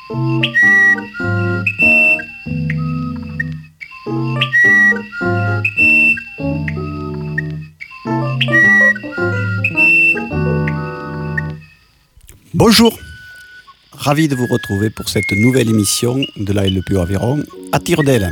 Bonjour, ravi de vous retrouver pour cette nouvelle émission de la LPO Aveyron à Tire-d'Aile.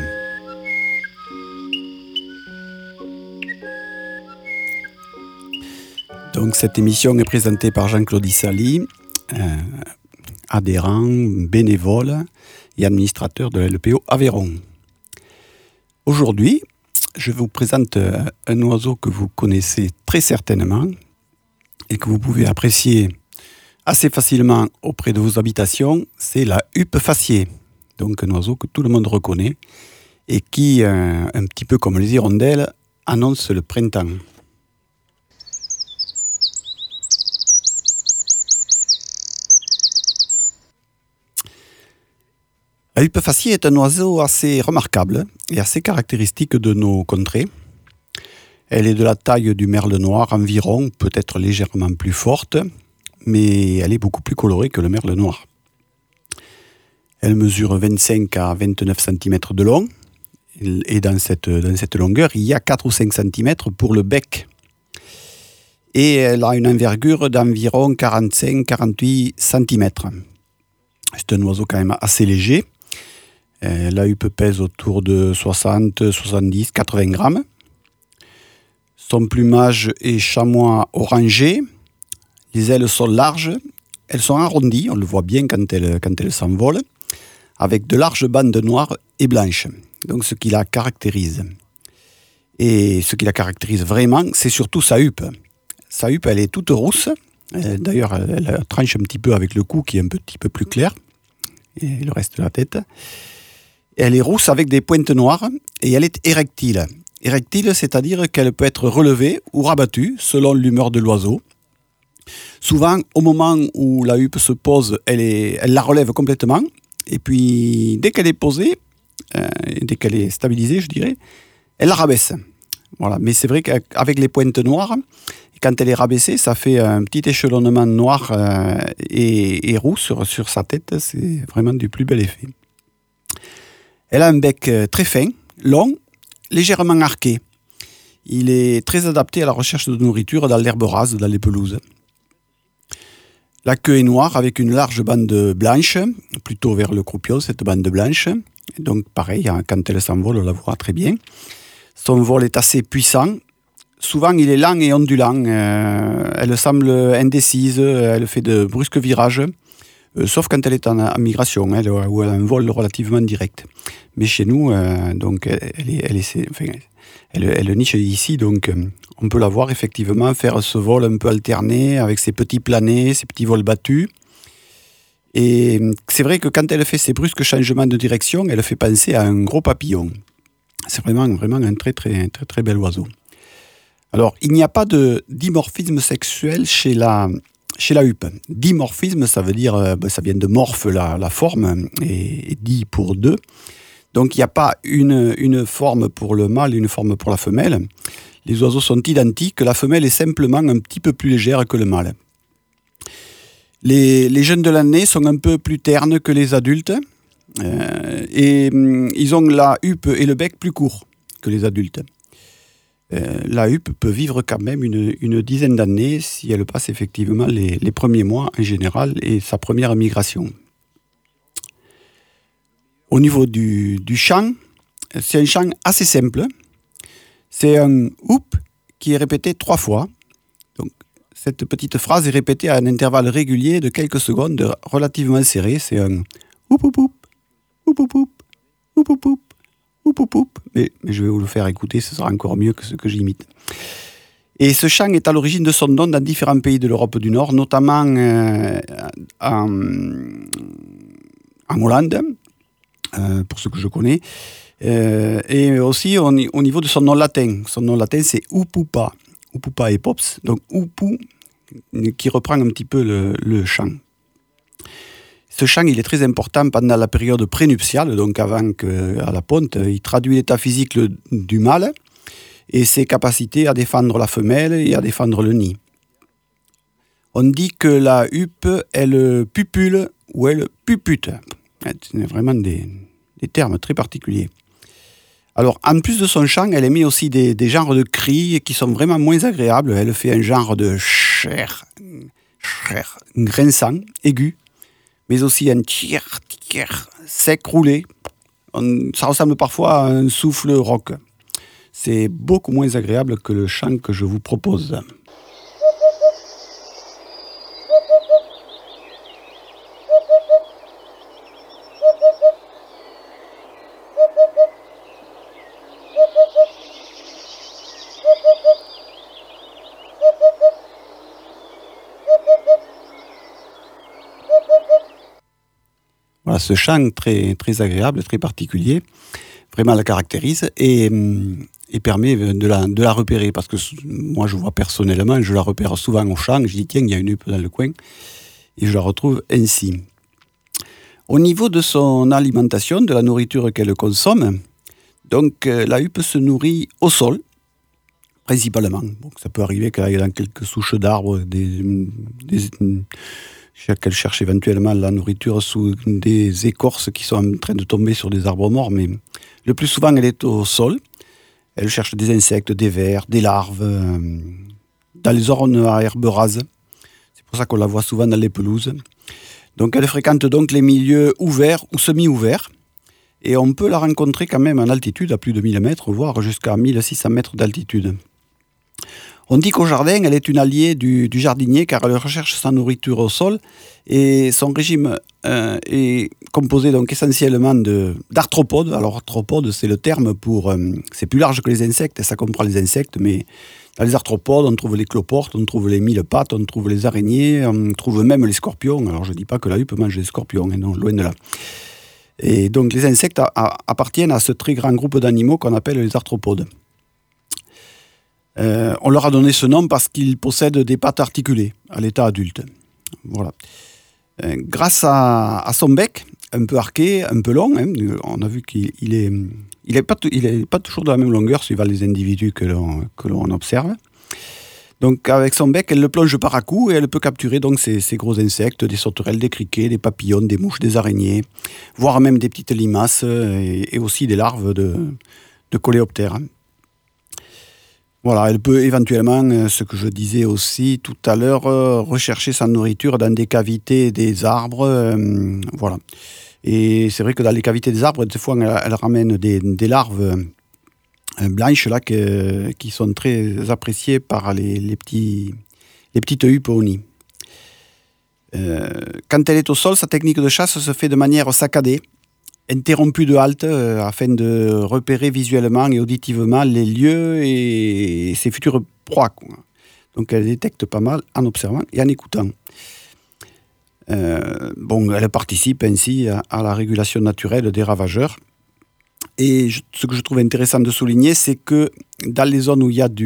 Donc cette émission est présentée par Jean-Claude Issali, adhérent, bénévole et administrateur de la LPO Aveyron. Aujourd'hui, je vous présente un oiseau que vous connaissez très certainement et que vous pouvez apprécier assez facilement auprès de vos habitations, c'est la huppe faciée. Donc un oiseau que tout le monde reconnaît et qui, un petit peu comme les hirondelles, annonce le printemps. La huppe faciée est un oiseau assez remarquable et assez caractéristique de nos contrées. Elle est de la taille du merle noir environ, peut-être légèrement plus forte, mais elle est beaucoup plus colorée que le merle noir. Elle mesure 25 à 29 cm de long, et dans cette longueur, il y a 4 ou 5 cm pour le bec. Et elle a une envergure d'environ 45-48 cm. C'est un oiseau quand même assez léger. La huppe pèse autour de 60, 70, 80 grammes. Son plumage est chamois orangé. Les ailes sont larges, elles sont arrondies, on le voit bien quand elles s'envolent, avec de larges bandes noires et blanches. Donc ce qui la caractérise. Et ce qui la caractérise vraiment, c'est surtout sa huppe. Sa huppe, elle est toute rousse. D'ailleurs, elle tranche un petit peu avec le cou qui est un petit peu plus clair. Et le reste de la tête. Elle est rousse avec des pointes noires et elle est érectile. Érectile, c'est-à-dire qu'elle peut être relevée ou rabattue selon l'humeur de l'oiseau. Souvent, au moment où la huppe se pose, elle la relève complètement. Et puis, dès qu'elle est posée, dès qu'elle est stabilisée, je dirais, elle la rabaisse. Voilà. Mais c'est vrai qu'avec les pointes noires, quand elle est rabaissée, ça fait un petit échelonnement noir et roux sur sa tête. C'est vraiment du plus bel effet. Elle a un bec très fin, long, légèrement arqué. Il est très adapté à la recherche de nourriture dans l'herbe rase, dans les pelouses. La queue est noire avec une large bande blanche, plutôt vers le croupion, cette bande blanche. Et donc pareil, quand elle s'envole, on la voit très bien. Son vol est assez puissant. Souvent, il est lent et ondulant. Elle semble indécise, elle fait de brusques virages, sauf quand elle est en migration, où elle a un vol relativement direct. Mais chez nous, donc, elle niche ici, donc on peut la voir effectivement faire ce vol un peu alterné avec ses petits planés, ses petits vols battus. Et c'est vrai que quand elle fait ces brusques changements de direction, elle fait penser à un gros papillon. C'est vraiment un très très très très bel oiseau. Alors, il n'y a pas de dimorphisme sexuel chez la huppe. Dimorphisme, ça veut dire, ça vient de morphe, la forme, et dit pour deux. Donc, il n'y a pas une forme pour le mâle et une forme pour la femelle. Les oiseaux sont identiques. La femelle est simplement un petit peu plus légère que le mâle. Les jeunes de l'année sont un peu plus ternes que les adultes. Et ils ont la huppe et le bec plus courts que les adultes. La huppe peut vivre quand même une dizaine d'années si elle passe effectivement les premiers mois en général et sa première migration. Au niveau du chant, c'est un chant assez simple. C'est un « oup » qui est répété 3 fois. Donc, cette petite phrase est répétée à un intervalle régulier de quelques secondes relativement serré. C'est un « oup oup oup, oup oup oup, oup oup oup, oup oup oup ». Mais je vais vous le faire écouter, ce sera encore mieux que ce que j'imite. Et ce chant est à l'origine de son nom dans différents pays de l'Europe du Nord, notamment en Hollande, pour ce que je connais. Et aussi au niveau de son nom latin. Son nom latin, c'est Upupa. Upupa et Pops. Donc Upu, qui reprend un petit peu le chant. Ce chant, il est très important pendant la période prénuptiale, donc avant qu'à la ponte. Il traduit l'état physique du mâle et ses capacités à défendre la femelle et à défendre le nid. On dit que la huppe, elle pupule ou elle pupute. C'est vraiment des termes très particuliers. Alors, en plus de son chant, elle émet aussi des genres de cris qui sont vraiment moins agréables. Elle fait un genre de cher, grinçant, aigu, mais aussi un tier, sec, roulé. Ça ressemble parfois à un souffle rock. C'est beaucoup moins agréable que le chant que je vous propose. Voilà, ce chant très, très agréable, très particulier, vraiment la caractérise et permet de la repérer. Parce que moi, je vois personnellement, je la repère souvent au chant. Je dis, tiens, il y a une huppe dans le coin. Et je la retrouve ainsi. Au niveau de son alimentation, de la nourriture qu'elle consomme, donc la huppe se nourrit au sol, principalement. Donc, ça peut arriver qu'elle aille dans quelques souches d'arbres, qu'elle cherche éventuellement la nourriture sous des écorces qui sont en train de tomber sur des arbres morts, mais le plus souvent elle est au sol. Elle cherche des insectes, des vers, des larves, dans les zones à herbe rase. C'est pour ça qu'on la voit souvent dans les pelouses. Donc elle fréquente donc les milieux ouverts ou semi-ouverts, et on peut la rencontrer quand même en altitude à plus de 1000 mètres, voire jusqu'à 1600 mètres d'altitude. On dit qu'au jardin, elle est une alliée du jardinier car elle recherche sa nourriture au sol et son régime est composé donc essentiellement d'arthropodes. Alors arthropodes, c'est le terme pour... c'est plus large que les insectes, ça comprend les insectes, mais dans les arthropodes, on trouve les cloportes, on trouve les mille-pattes, on trouve les araignées, on trouve même les scorpions. Alors je ne dis pas que la huppe mange des scorpions, non, loin de là. Et donc les insectes appartiennent à ce très grand groupe d'animaux qu'on appelle les arthropodes. On leur a donné ce nom parce qu'ils possèdent des pattes articulées à l'état adulte. Voilà. Grâce à son bec, un peu arqué, un peu long, on a vu qu'il est pas toujours de la même longueur suivant les individus que l'on observe. Donc avec son bec, elle le plonge par à coups et elle peut capturer donc ces gros insectes, des sauterelles, des criquets, des papillons, des mouches, des araignées, voire même des petites limaces et aussi des larves de coléoptères. Voilà, elle peut éventuellement, ce que je disais aussi tout à l'heure, rechercher sa nourriture dans des cavités des arbres. Voilà. Et c'est vrai que dans les cavités des arbres, des fois, elle ramène des larves blanches là, qui sont très appréciées par les petites huppes au nid. Quand elle est au sol, sa technique de chasse se fait de manière saccadée, interrompue de halte afin de repérer visuellement et auditivement les lieux et ses futures proies. Donc elle détecte pas mal en observant et en écoutant. Elle participe ainsi à la régulation naturelle des ravageurs. Et ce que je trouve intéressant de souligner, c'est que dans les zones où il y a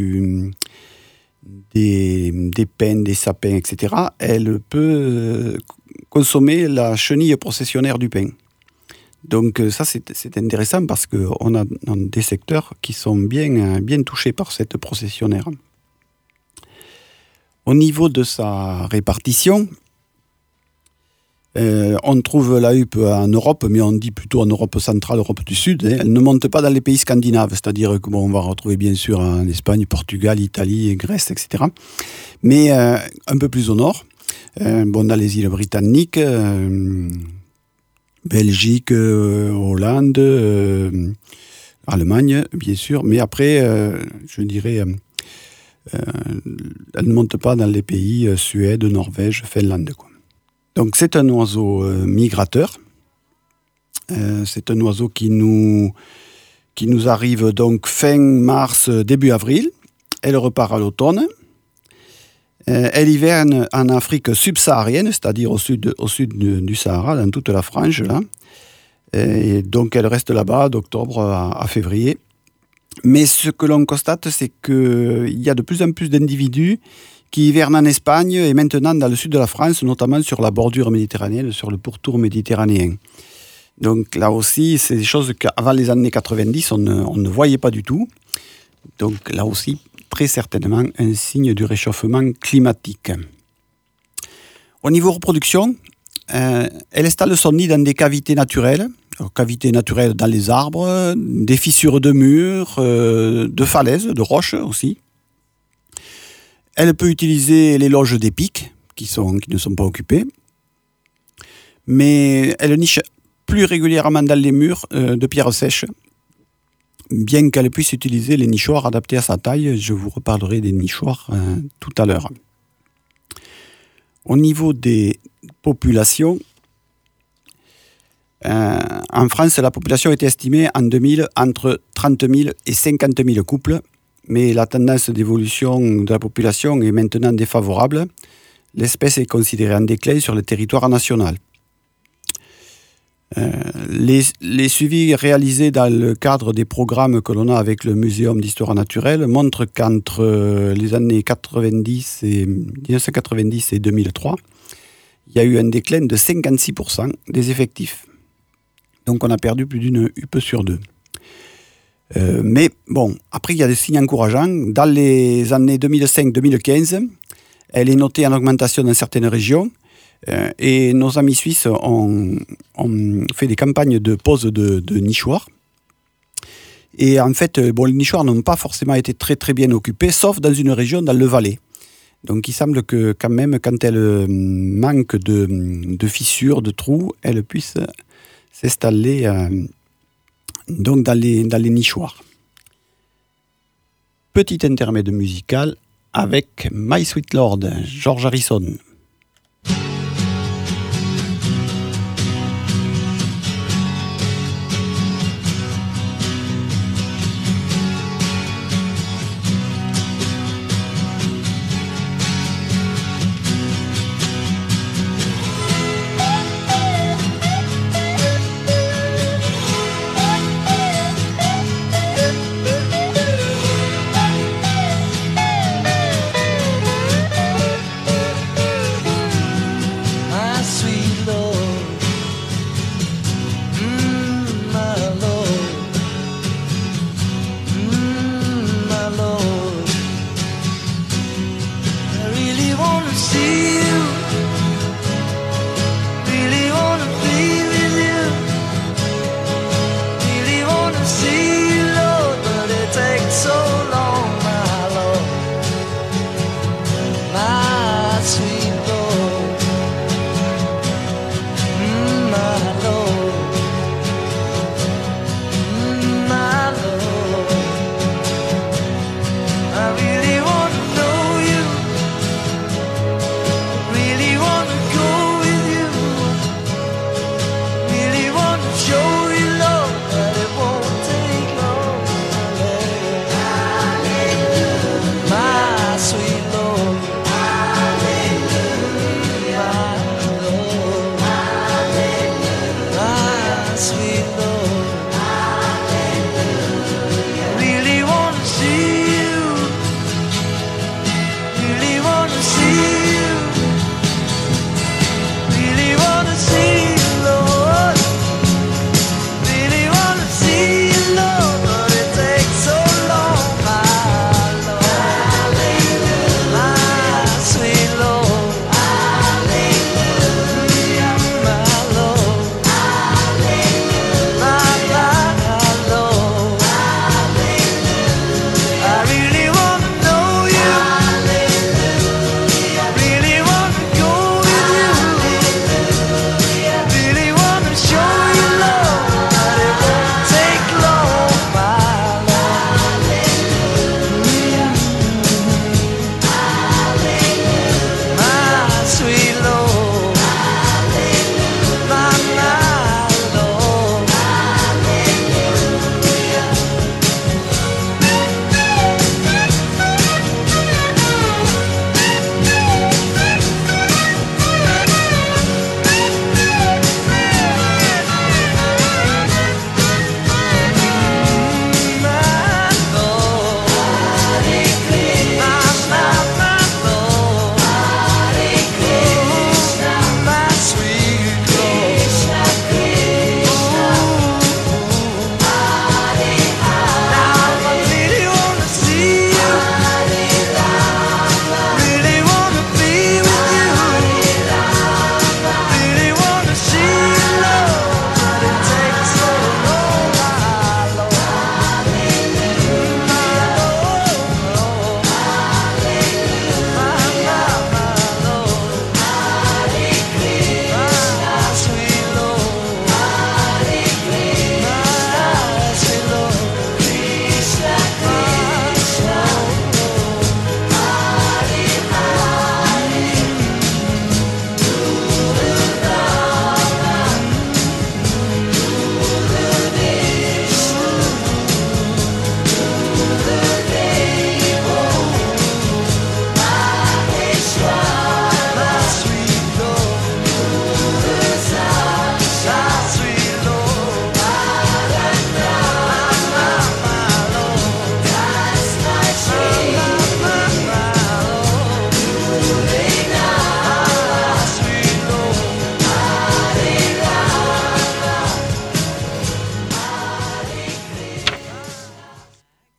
des pins, des sapins, etc., elle peut consommer la chenille processionnaire du pin. Donc ça, c'est intéressant parce qu'on a des secteurs qui sont bien touchés par cette processionnaire. Au niveau de sa répartition, on trouve la huppe en Europe, mais on dit plutôt en Europe centrale, Europe du Sud. Elle ne monte pas dans les pays scandinaves, c'est-à-dire qu'on va retrouver bien sûr en Espagne, Portugal, Italie, Grèce, etc. Mais un peu plus au nord, dans les îles britanniques, Belgique, Hollande, Allemagne, bien sûr. Mais après, je dirais, elle ne monte pas dans les pays Suède, Norvège, Finlande, quoi. Donc c'est un oiseau migrateur. C'est un oiseau qui nous arrive donc fin mars, début avril. Elle repart à l'automne. Elle hiverne en Afrique subsaharienne, c'est-à-dire au sud du Sahara, dans toute la frange, là. Et donc elle reste là-bas d'octobre à février. Mais ce que l'on constate, c'est qu'il y a de plus en plus d'individus qui hivernent en Espagne et maintenant dans le sud de la France, notamment sur la bordure méditerranéenne, sur le pourtour méditerranéen. Donc là aussi, c'est des choses qu'avant les années 90, on ne voyait pas du tout. Donc là aussi, très certainement un signe du réchauffement climatique. Au niveau reproduction, Elle installe son nid dans des cavités naturelles. Alors, cavités naturelles dans les arbres, des fissures de murs, de falaises, de roches aussi. Elle peut utiliser les loges des pics qui ne sont pas occupées. Mais elle niche plus régulièrement dans les murs de pierres sèches, bien qu'elle puisse utiliser les nichoirs adaptés à sa taille. Je vous reparlerai des nichoirs tout à l'heure. Au niveau des populations, en France, la population était estimée en 2000 entre 30 000 et 50 000 couples, mais la tendance d'évolution de la population est maintenant défavorable. L'espèce est considérée en déclin sur le territoire national. Les suivis réalisés dans le cadre des programmes que l'on a avec le Muséum d'histoire naturelle montrent qu'entre les années 1990 et 2003, il y a eu un déclin de 56% des effectifs. Donc on a perdu plus d'une huppe sur deux. Mais bon, après il y a des signes encourageants. Dans les années 2005-2015, elle est notée en augmentation dans certaines régions. Et nos amis suisses ont fait des campagnes de pose de nichoirs. Et en fait, les nichoirs n'ont pas forcément été très très bien occupés, sauf dans une région, dans le Valais. Donc il semble que quand même, quand elle manque de fissures, de trous, elle puisse s'installer donc dans les nichoirs. Petit intermède musical avec My Sweet Lord, George Harrison.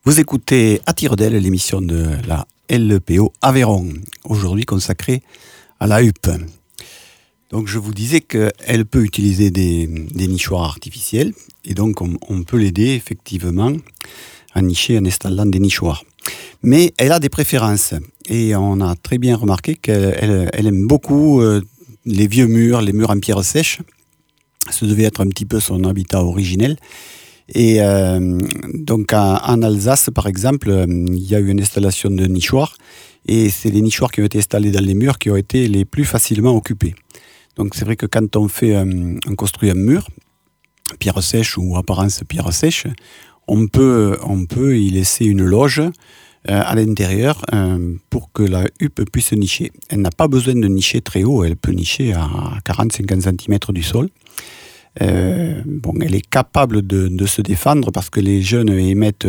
Vous écoutez À tire d'aile, l'émission de la LEPO Aveyron, aujourd'hui consacrée à la huppe. Donc je vous disais qu'elle peut utiliser des nichoirs artificiels et donc on peut l'aider effectivement à nicher en installant des nichoirs. Mais elle a des préférences et on a très bien remarqué qu'elle aime beaucoup les vieux murs, les murs en pierre sèche. Ce devait être un petit peu son habitat originel. Et donc en Alsace, par exemple, il y a eu une installation de nichoirs et c'est les nichoirs qui ont été installés dans les murs qui ont été les plus facilement occupés. Donc c'est vrai que quand on construit un mur, pierre sèche ou apparence pierre sèche, on peut y laisser une loge à l'intérieur pour que la huppe puisse nicher. Elle n'a pas besoin de nicher très haut, elle peut nicher à 40-50 cm du sol. Elle est capable de se défendre parce que les jeunes émettent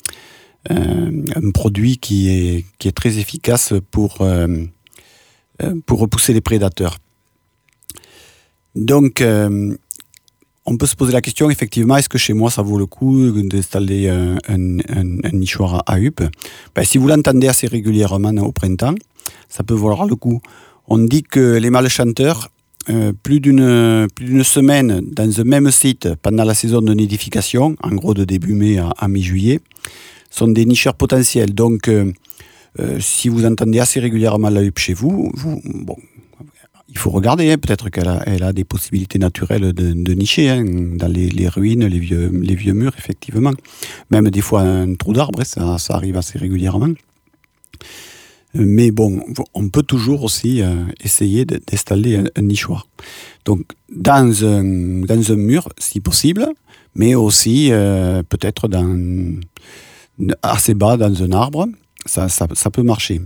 un produit qui est très efficace pour repousser les prédateurs. Donc, on peut se poser la question, effectivement, est-ce que chez moi ça vaut le coup d'installer un nichoir à huppe ? Si vous l'entendez assez régulièrement au printemps, ça peut valoir le coup. On dit que les mâles chanteurs, plus d'une semaine dans un même site pendant la saison de nidification, en gros de début mai à mi-juillet, sont des nicheurs potentiels. Donc, si vous entendez assez régulièrement la huppe chez vous, il faut regarder, peut-être qu'elle a des possibilités naturelles de nicher dans les ruines, les vieux murs, effectivement. Même des fois un trou d'arbre, ça arrive assez régulièrement. Mais bon, on peut toujours aussi essayer d'installer un nichoir. Donc, dans un mur, si possible, mais aussi peut-être assez bas dans un arbre, ça peut marcher.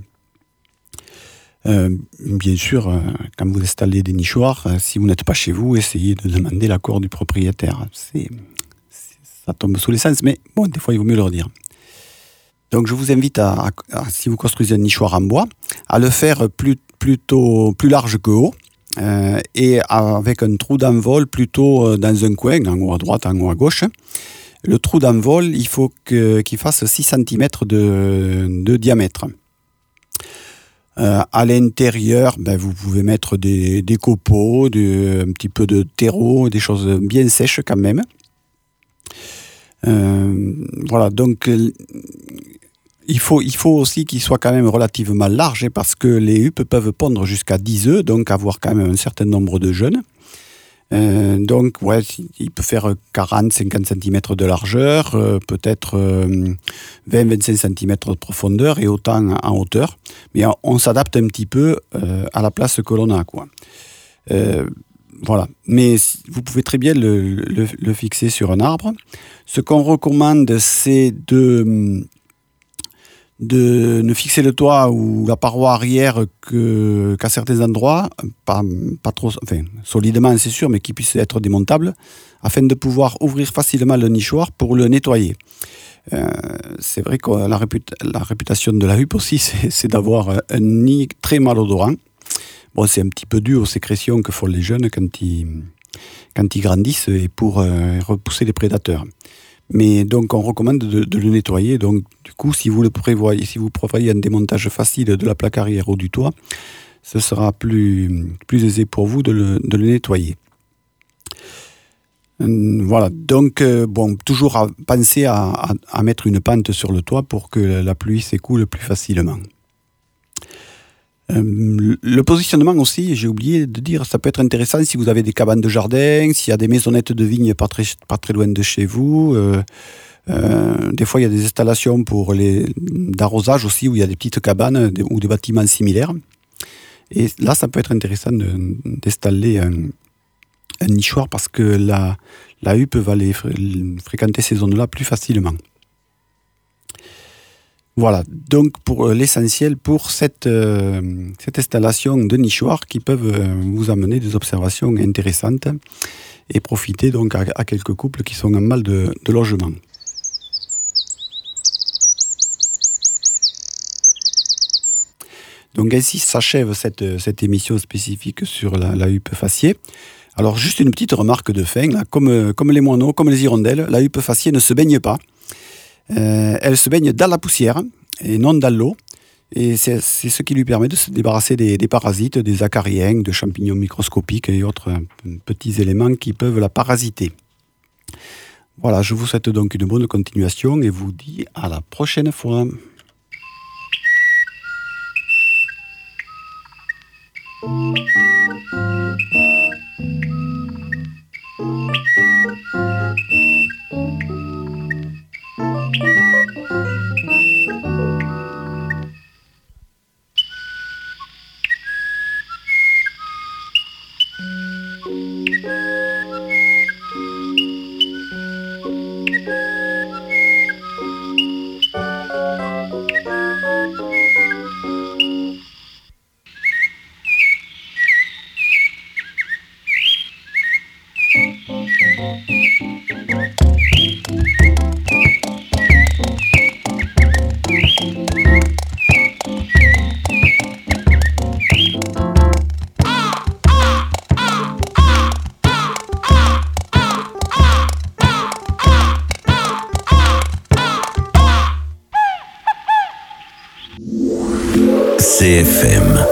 Bien sûr, quand vous installez des nichoirs, si vous n'êtes pas chez vous, essayez de demander l'accord du propriétaire. Ça tombe sous l'essence, mais bon, des fois, il vaut mieux le redire. Donc, je vous invite si vous construisez un nichoir en bois, à le faire plus large que haut, et avec un trou d'envol plutôt dans un coin, en haut à droite, en haut à gauche. Le trou d'envol, il faut qu'il fasse 6 cm de diamètre. À l'intérieur, vous pouvez mettre des copeaux, un petit peu de terreau, des choses bien sèches quand même. Voilà, donc il faut aussi qu'il soit quand même relativement large parce que les huppes peuvent pondre jusqu'à 10 œufs, donc avoir quand même un certain nombre de jeunes. Donc, il peut faire 40-50 cm de largeur, peut-être 20-25 cm de profondeur et autant en hauteur. Mais on s'adapte un petit peu à la place que l'on a, quoi. Voilà. Mais vous pouvez très bien le fixer sur un arbre. Ce qu'on recommande, c'est de ne fixer le toit ou la paroi arrière qu'à certains endroits, pas trop, solidement c'est sûr, mais qui puisse être démontable, afin de pouvoir ouvrir facilement le nichoir pour le nettoyer. C'est vrai que la réputation de la huppe aussi, c'est d'avoir un nid très malodorant. Bon, c'est un petit peu dû aux sécrétions que font les jeunes quand ils grandissent et pour repousser les prédateurs. Mais donc on recommande de le nettoyer. Donc du coup, si vous prévoyez un démontage facile de la plaque arrière ou du toit, ce sera plus aisé pour vous de le nettoyer. Voilà, donc toujours penser à mettre une pente sur le toit pour que la pluie s'écoule plus facilement. Le positionnement aussi, j'ai oublié de dire, ça peut être intéressant si vous avez des cabanes de jardin, s'il y a des maisonnettes de vignes pas très loin de chez vous. Des fois, il y a des installations d'arrosage aussi où il y a des petites cabanes ou des bâtiments similaires. Et là, ça peut être intéressant d'installer un nichoir parce que la huppe va fréquenter ces zones-là plus facilement. Voilà, donc pour l'essentiel, pour cette installation de nichoirs qui peuvent vous amener des observations intéressantes et profiter donc à quelques couples qui sont en mal de logement. Donc ainsi s'achève cette émission spécifique sur la huppe faciée. Alors juste une petite remarque de fin, là, comme les moineaux, comme les hirondelles, la huppe faciée ne se baigne pas. Elle se baigne dans la poussière et non dans l'eau. Et c'est ce qui lui permet de se débarrasser des parasites, des acariens, de champignons microscopiques et autres petits éléments qui peuvent la parasiter. Voilà, je vous souhaite donc une bonne continuation et vous dis à la prochaine fois. CFM.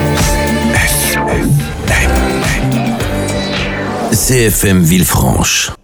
CFM Villefranche.